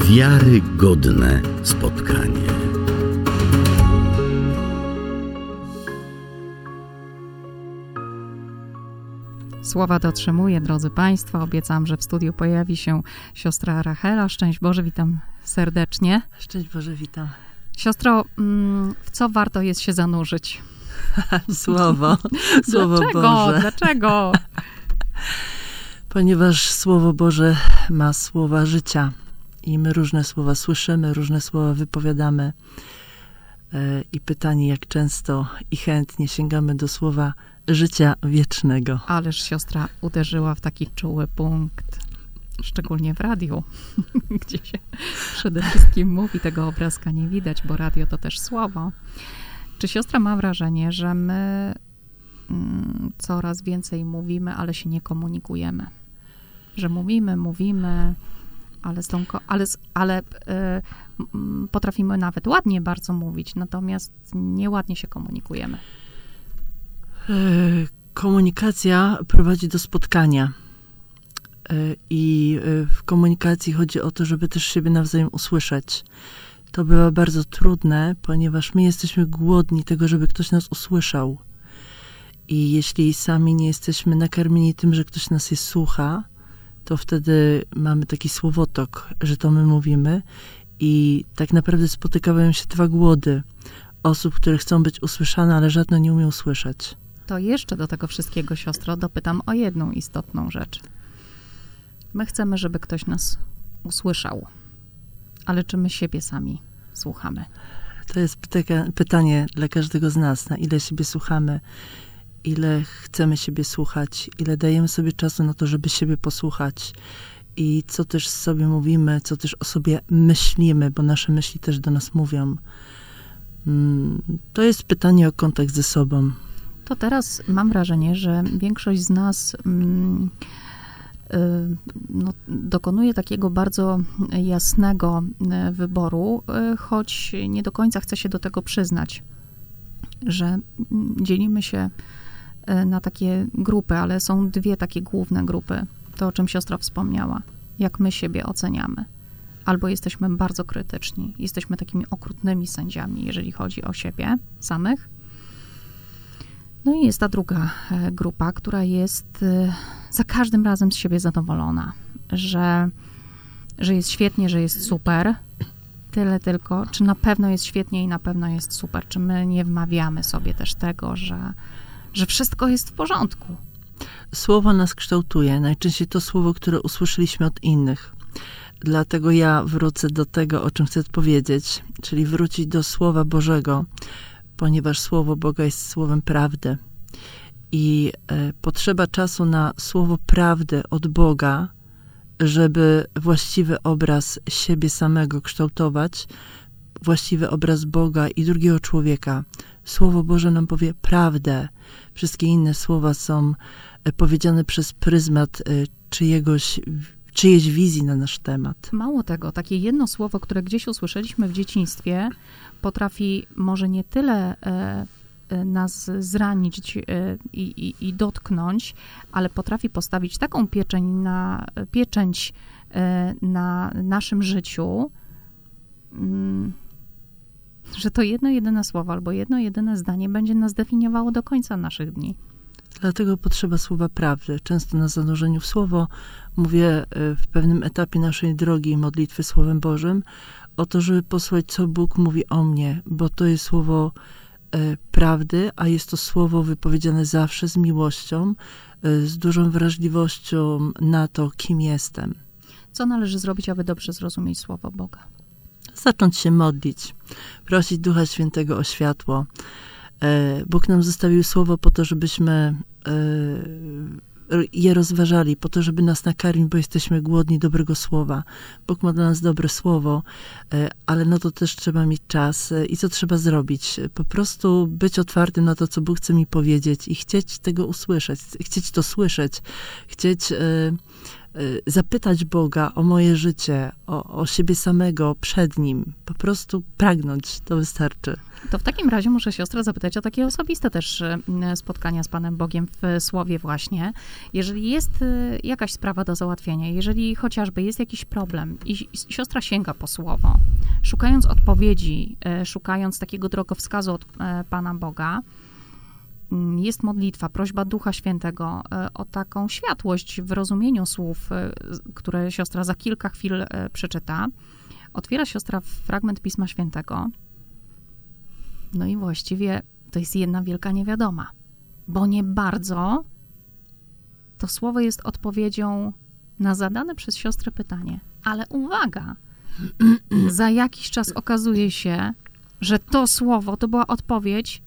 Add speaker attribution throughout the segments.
Speaker 1: Wiarygodne spotkanie.
Speaker 2: Słowa dotrzymuję, drodzy Państwo. Obiecałam, że w studiu pojawi się siostra Rachela. Szczęść Boże, witam serdecznie.
Speaker 3: Szczęść Boże, witam.
Speaker 2: Siostro, w co warto jest się zanurzyć?
Speaker 3: Słowo
Speaker 2: Dlaczego?
Speaker 3: Boże.
Speaker 2: Dlaczego?
Speaker 3: Ponieważ Słowo Boże ma słowa życia i my różne słowa słyszymy, różne słowa wypowiadamy i pytanie, jak często i chętnie sięgamy do słowa życia wiecznego.
Speaker 2: Ależ siostra uderzyła w taki czuły punkt, szczególnie w radiu, gdzie się przede wszystkim mówi, tego obrazka nie widać, bo radio to też słowo. Czy siostra ma wrażenie, że my coraz więcej mówimy, ale się nie komunikujemy? Że mówimy, ale potrafimy nawet ładnie bardzo mówić, natomiast nieładnie się komunikujemy.
Speaker 3: Komunikacja prowadzi do spotkania i w komunikacji chodzi o to, żeby też siebie nawzajem usłyszeć. To bywa bardzo trudne, ponieważ my jesteśmy głodni tego, żeby ktoś nas usłyszał. I jeśli sami nie jesteśmy nakarmieni tym, że ktoś nas słucha, to wtedy mamy taki słowotok, że to my mówimy i tak naprawdę spotykają się dwa głody osób, które chcą być usłyszane, ale żadne nie umieją słyszeć.
Speaker 2: To jeszcze do tego wszystkiego, siostro, dopytam o jedną istotną rzecz. My chcemy, żeby ktoś nas usłyszał, ale czy my siebie sami słuchamy?
Speaker 3: To jest pytanie dla każdego z nas, na ile siebie słuchamy, ile chcemy siebie słuchać, ile dajemy sobie czasu na to, żeby siebie posłuchać i co też sobie mówimy, co też o sobie myślimy, bo nasze myśli też do nas mówią. To jest pytanie o kontakt ze sobą.
Speaker 2: To teraz mam wrażenie, że większość z nas dokonuje takiego bardzo jasnego wyboru, choć nie do końca chce się do tego przyznać, że dzielimy się na takie grupy, ale są dwie takie główne grupy. To, o czym siostra wspomniała. Jak my siebie oceniamy. Albo jesteśmy bardzo krytyczni. Jesteśmy takimi okrutnymi sędziami, jeżeli chodzi o siebie samych. No i jest ta druga grupa, która jest za każdym razem z siebie zadowolona. Że jest świetnie, że jest super. Tyle tylko, czy na pewno jest świetnie i na pewno jest super. Czy my nie wmawiamy sobie też tego, że wszystko jest w porządku.
Speaker 3: Słowo nas kształtuje. Najczęściej to słowo, które usłyszeliśmy od innych. Dlatego ja wrócę do tego, o czym chcę powiedzieć, czyli wrócić do Słowa Bożego, ponieważ Słowo Boga jest słowem prawdy. I potrzeba czasu na słowo prawdy od Boga, żeby właściwy obraz siebie samego kształtować, właściwy obraz Boga i drugiego człowieka. Słowo Boże nam powie prawdę. Wszystkie inne słowa są powiedziane przez pryzmat czyjejś wizji na nasz temat.
Speaker 2: Mało tego, takie jedno słowo, które gdzieś usłyszeliśmy w dzieciństwie, potrafi może nie tyle nas zranić i dotknąć, ale potrafi postawić taką pieczęć na naszym życiu, że to jedno jedyne słowo albo jedno jedyne zdanie będzie nas definiowało do końca naszych dni.
Speaker 3: Dlatego potrzeba słowa prawdy. Często na zanurzeniu w Słowo mówię w pewnym etapie naszej drogi modlitwy Słowem Bożym o to, żeby posłuchać, co Bóg mówi o mnie, bo to jest słowo prawdy, a jest to słowo wypowiedziane zawsze z miłością, z dużą wrażliwością na to, kim jestem.
Speaker 2: Co należy zrobić, aby dobrze zrozumieć Słowo Boga?
Speaker 3: Zacząć się modlić, prosić Ducha Świętego o światło. Bóg nam zostawił słowo po to, żebyśmy je rozważali, po to, żeby nas nakarmić, bo jesteśmy głodni dobrego słowa. Bóg ma dla nas dobre słowo, ale no to też trzeba mieć czas. I co trzeba zrobić? Po prostu być otwartym na to, co Bóg chce mi powiedzieć i chcieć tego usłyszeć, chcieć to słyszeć, chcieć zapytać Boga o moje życie, o siebie samego przed Nim. Po prostu pragnąć, to wystarczy.
Speaker 2: To w takim razie muszę siostrę zapytać o takie osobiste też spotkania z Panem Bogiem w Słowie właśnie. Jeżeli jest jakaś sprawa do załatwienia, jeżeli chociażby jest jakiś problem i siostra sięga po Słowo, szukając odpowiedzi, szukając takiego drogowskazu od Pana Boga, jest modlitwa, prośba Ducha Świętego o taką światłość w rozumieniu słów, które siostra za kilka chwil przeczyta. Otwiera siostra fragment Pisma Świętego. No i właściwie to jest jedna wielka niewiadoma, bo nie bardzo to słowo jest odpowiedzią na zadane przez siostrę pytanie. Ale uwaga, za jakiś czas okazuje się, że to słowo to była odpowiedź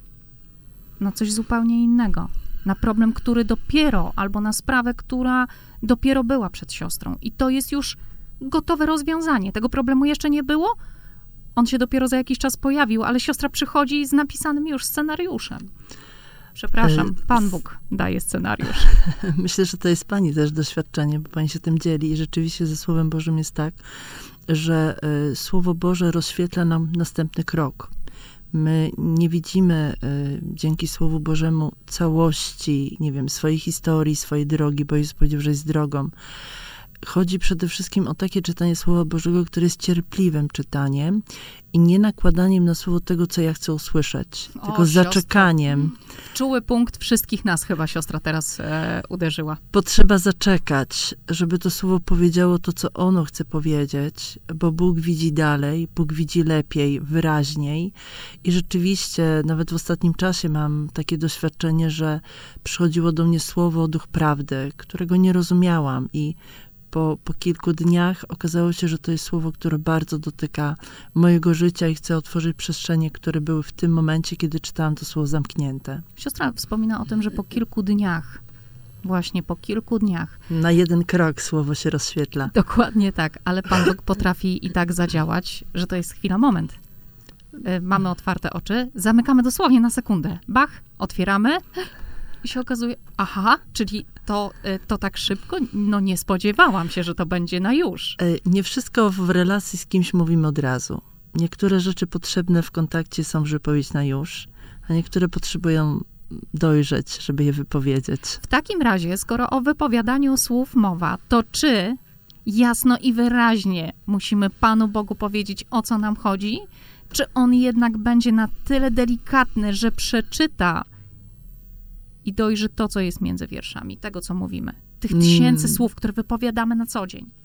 Speaker 2: na coś zupełnie innego. Na problem, który dopiero, albo na sprawę, która dopiero była przed siostrą. I to jest już gotowe rozwiązanie. Tego problemu jeszcze nie było. On się dopiero za jakiś czas pojawił, ale siostra przychodzi z napisanym już scenariuszem. Przepraszam, Pan Bóg daje scenariusz.
Speaker 3: Myślę, że to jest pani też doświadczenie, bo pani się tym dzieli i rzeczywiście ze Słowem Bożym jest tak, że Słowo Boże rozświetla nam następny krok. My nie widzimy dzięki Słowu Bożemu całości, nie wiem, swojej historii, swojej drogi, bo Jezus powiedział, że jest drogą. Chodzi przede wszystkim o takie czytanie Słowa Bożego, które jest cierpliwym czytaniem i nie nakładaniem na słowo tego, co ja chcę usłyszeć, tylko zaczekaniem.
Speaker 2: Czuły punkt wszystkich nas chyba siostra teraz uderzyła.
Speaker 3: Potrzeba zaczekać, żeby to słowo powiedziało to, co ono chce powiedzieć, bo Bóg widzi dalej, Bóg widzi lepiej, wyraźniej i rzeczywiście nawet w ostatnim czasie mam takie doświadczenie, że przychodziło do mnie słowo, duch prawdy, którego nie rozumiałam i po kilku dniach okazało się, że to jest słowo, które bardzo dotyka mojego życia i chcę otworzyć przestrzenie, które były w tym momencie, kiedy czytałam to słowo zamknięte.
Speaker 2: Siostra wspomina o tym, że po kilku dniach, właśnie po kilku dniach.
Speaker 3: Na jeden krok słowo się rozświetla.
Speaker 2: Dokładnie tak, ale Pan Bóg potrafi i tak zadziałać, że to jest chwila, moment. Mamy otwarte oczy, zamykamy dosłownie na sekundę. Bach, otwieramy i się okazuje, aha, czyli to tak szybko? No nie spodziewałam się, że to będzie na już.
Speaker 3: Nie wszystko w relacji z kimś mówimy od razu. Niektóre rzeczy potrzebne w kontakcie są, żeby powiedzieć na już, a niektóre potrzebują dojrzeć, żeby je wypowiedzieć.
Speaker 2: W takim razie, skoro o wypowiadaniu słów mowa, to czy jasno i wyraźnie musimy Panu Bogu powiedzieć, o co nam chodzi? Czy On jednak będzie na tyle delikatny, że przeczyta i dojrzy to, co jest między wierszami, tego, co mówimy. Tych tysięcy słów, które wypowiadamy na co dzień.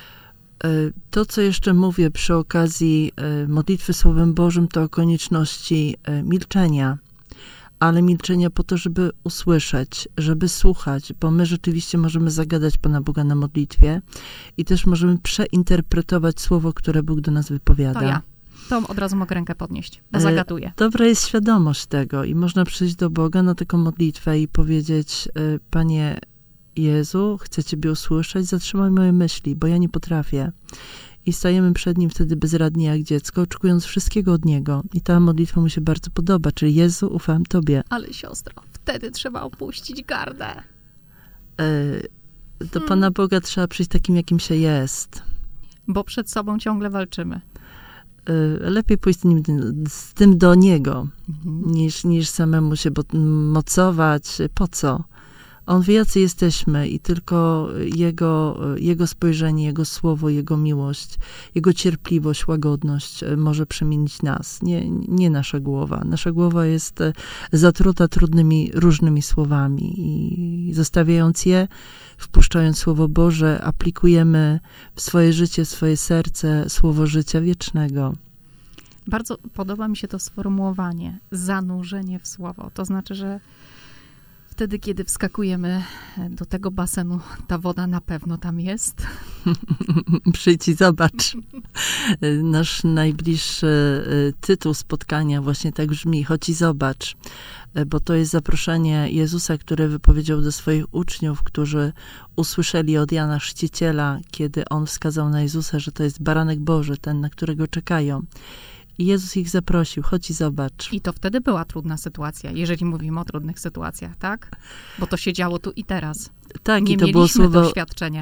Speaker 3: To, co jeszcze mówię przy okazji modlitwy Słowem Bożym, to o konieczności milczenia. Ale milczenia po to, żeby usłyszeć, żeby słuchać, bo my rzeczywiście możemy zagadać Pana Boga na modlitwie i też możemy przeinterpretować słowo, które Bóg do nas wypowiada.
Speaker 2: To ja. To od razu mogę rękę podnieść, bo zagaduję.
Speaker 3: Dobra jest świadomość tego i można przyjść do Boga na taką modlitwę i powiedzieć: Panie Jezu, chcę Ciebie usłyszeć, zatrzymaj moje myśli, bo ja nie potrafię. I stajemy przed Nim wtedy bezradnie jak dziecko, oczekując wszystkiego od Niego. I ta modlitwa mu się bardzo podoba, czyli Jezu, ufam Tobie.
Speaker 2: Ale siostro, wtedy trzeba opuścić gardę.
Speaker 3: Do Pana Boga trzeba przyjść takim, jakim się jest.
Speaker 2: Bo przed sobą ciągle walczymy.
Speaker 3: Lepiej pójść z tym do Niego, niż samemu się mocować. Po co? On wie, jacy jesteśmy i tylko Jego spojrzenie, Jego słowo, Jego miłość, Jego cierpliwość, łagodność może przemienić nas, nie nasza głowa. Nasza głowa jest zatruta trudnymi, różnymi słowami i zostawiając je, wpuszczając Słowo Boże, aplikujemy w swoje życie, w swoje serce Słowo życia wiecznego.
Speaker 2: Bardzo podoba mi się to sformułowanie, zanurzenie w Słowo. To znaczy, że wtedy, kiedy wskakujemy do tego basenu, ta woda na pewno tam jest.
Speaker 3: Przyjdź i zobacz. Nasz najbliższy tytuł spotkania właśnie tak brzmi: chodź i zobacz. Bo to jest zaproszenie Jezusa, które wypowiedział do swoich uczniów, którzy usłyszeli od Jana Chrzciciela, kiedy on wskazał na Jezusa, że to jest Baranek Boży, ten, na którego czekają. I Jezus ich zaprosił, chodź i zobacz.
Speaker 2: I to wtedy była trudna sytuacja, jeżeli mówimy o trudnych sytuacjach, tak? Bo to się działo tu i teraz.
Speaker 3: Tak,
Speaker 2: nie
Speaker 3: i to
Speaker 2: mieliśmy
Speaker 3: było słowo,
Speaker 2: doświadczenia.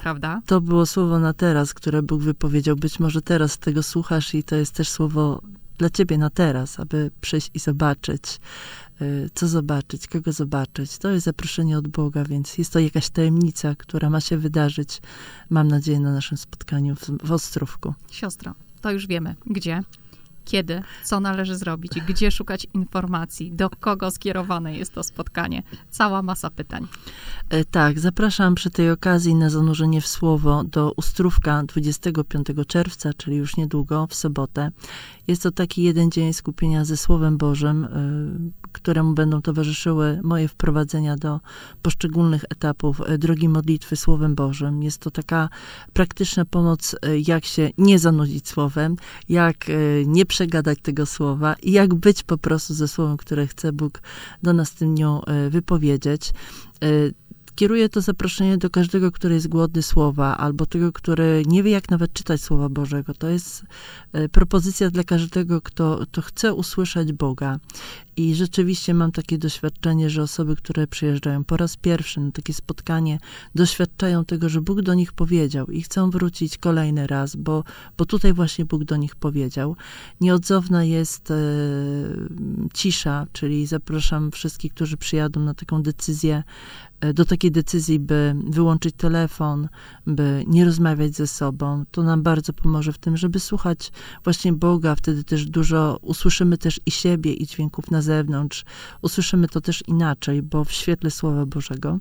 Speaker 2: prawda?
Speaker 3: To było słowo na teraz, które Bóg wypowiedział. Być może teraz tego słuchasz i to jest też słowo dla ciebie na teraz, aby przyjść i zobaczyć, co zobaczyć, kogo zobaczyć. To jest zaproszenie od Boga, więc jest to jakaś tajemnica, która ma się wydarzyć, mam nadzieję, na naszym spotkaniu w Ostrówku.
Speaker 2: Siostro, to już wiemy. Gdzie? Kiedy? Co należy zrobić? Gdzie szukać informacji? Do kogo skierowane jest to spotkanie? Cała masa pytań.
Speaker 3: Tak, zapraszam przy tej okazji na zanurzenie w Słowo do Ostrówka 25 czerwca, czyli już niedługo, w sobotę. Jest to taki jeden dzień skupienia ze Słowem Bożym, któremu będą towarzyszyły moje wprowadzenia do poszczególnych etapów drogi modlitwy Słowem Bożym. Jest to taka praktyczna pomoc, jak się nie zanudzić Słowem, jak nie przegadać tego Słowa i jak być po prostu ze Słowem, które chce Bóg do nas w tym dniu wypowiedzieć. Kieruję to zaproszenie do każdego, który jest głodny Słowa, albo tego, który nie wie, jak nawet czytać Słowa Bożego. To jest propozycja dla każdego, kto chce usłyszeć Boga. I rzeczywiście mam takie doświadczenie, że osoby, które przyjeżdżają po raz pierwszy na takie spotkanie, doświadczają tego, że Bóg do nich powiedział i chcą wrócić kolejny raz, bo tutaj właśnie Bóg do nich powiedział. Nieodzowna jest cisza, czyli zapraszam wszystkich, którzy przyjadą na taką decyzję, do takiej decyzji, by wyłączyć telefon, by nie rozmawiać ze sobą. To nam bardzo pomoże w tym, żeby słuchać właśnie Boga. Wtedy też dużo usłyszymy też i siebie, i dźwięków na zewnątrz. Usłyszymy to też inaczej, bo w świetle Słowa Bożego.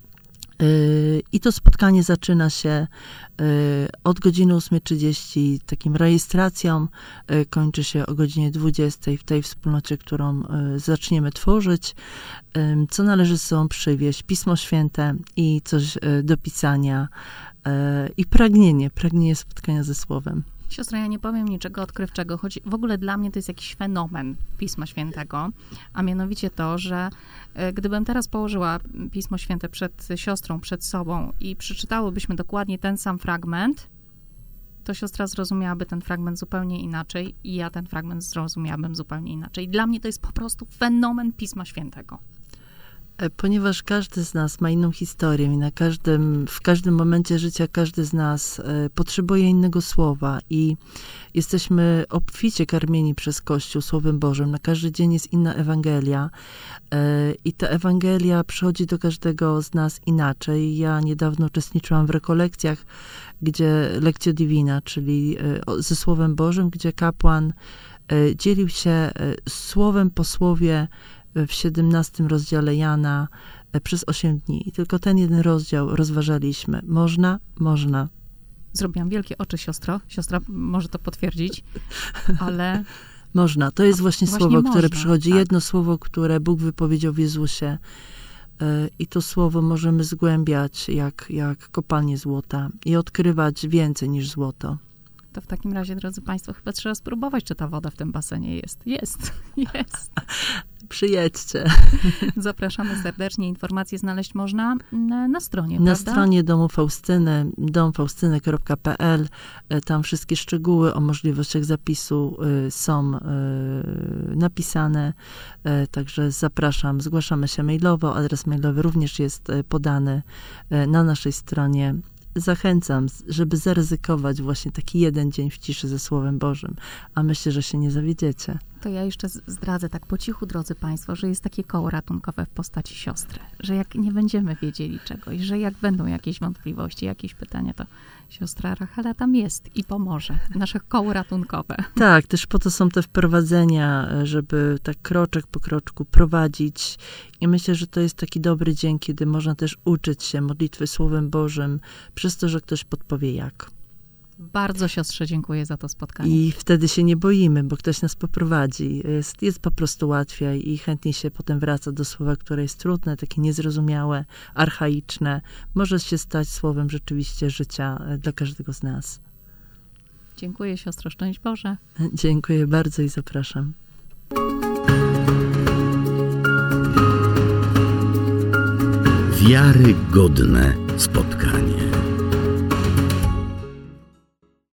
Speaker 3: I to spotkanie zaczyna się od godziny 8:30 takim rejestracją, kończy się o godzinie 20:00 w tej wspólnocie, którą zaczniemy tworzyć. Co należy ze sobą przywieźć? Pismo Święte i coś do pisania i pragnienie spotkania ze Słowem.
Speaker 2: Siostro, ja nie powiem niczego odkrywczego, choć w ogóle dla mnie to jest jakiś fenomen Pisma Świętego, a mianowicie to, że gdybym teraz położyła Pismo Święte przed siostrą, przed sobą i przeczytałybyśmy dokładnie ten sam fragment, to siostra zrozumiałaby ten fragment zupełnie inaczej i ja ten fragment zrozumiałabym zupełnie inaczej. Dla mnie to jest po prostu fenomen Pisma Świętego.
Speaker 3: Ponieważ każdy z nas ma inną historię i w każdym momencie życia każdy z nas potrzebuje innego słowa i jesteśmy obficie karmieni przez Kościół Słowem Bożym. Na każdy dzień jest inna Ewangelia i ta Ewangelia przychodzi do każdego z nas inaczej. Ja niedawno uczestniczyłam w rekolekcjach, gdzie Lectio Divina, czyli ze Słowem Bożym, gdzie kapłan dzielił się słowem po słowie w 17 rozdziale Jana przez 8 dni. I tylko ten jeden rozdział rozważaliśmy. Można.
Speaker 2: Zrobiłam wielkie oczy, siostro. Siostra może to potwierdzić, ale...
Speaker 3: Można. To jest właśnie słowo, które
Speaker 2: można,
Speaker 3: przychodzi.
Speaker 2: tak.
Speaker 3: Jedno słowo, które Bóg wypowiedział w Jezusie. I to słowo możemy zgłębiać jak kopalnie złota i odkrywać więcej niż złoto.
Speaker 2: To w takim razie, drodzy Państwo, chyba trzeba spróbować, czy ta woda w tym basenie jest. Jest.
Speaker 3: Przyjedźcie.
Speaker 2: Zapraszamy serdecznie. Informacje znaleźć można na stronie,
Speaker 3: Na
Speaker 2: prawda?
Speaker 3: stronie Domu Faustyny, domfaustyny.pl. Tam wszystkie szczegóły o możliwościach zapisu są napisane. Także zapraszam. Zgłaszamy się mailowo. Adres mailowy również jest podany na naszej stronie. Zachęcam, żeby zaryzykować właśnie taki jeden dzień w ciszy ze Słowem Bożym, a myślę, że się nie zawiedziecie.
Speaker 2: To ja jeszcze zdradzę tak po cichu, drodzy Państwo, że jest takie koło ratunkowe w postaci siostry, że jak nie będziemy wiedzieli czegoś, że jak będą jakieś wątpliwości, jakieś pytania, to siostra Rachela tam jest i pomoże. Nasze koło ratunkowe.
Speaker 3: Tak, też po to są te wprowadzenia, żeby tak kroczek po kroczku prowadzić. I myślę, że to jest taki dobry dzień, kiedy można też uczyć się modlitwy Słowem Bożym, przez to, że ktoś podpowie jak.
Speaker 2: Bardzo siostrze dziękuję za to spotkanie.
Speaker 3: I wtedy się nie boimy, bo ktoś nas poprowadzi. Jest po prostu łatwiej i chętnie się potem wraca do słowa, które jest trudne, takie niezrozumiałe, archaiczne. Może się stać słowem rzeczywiście życia dla każdego z nas.
Speaker 2: Dziękuję siostro, szczęść Boże.
Speaker 3: Dziękuję bardzo i zapraszam.
Speaker 1: Wiarygodne spotkanie.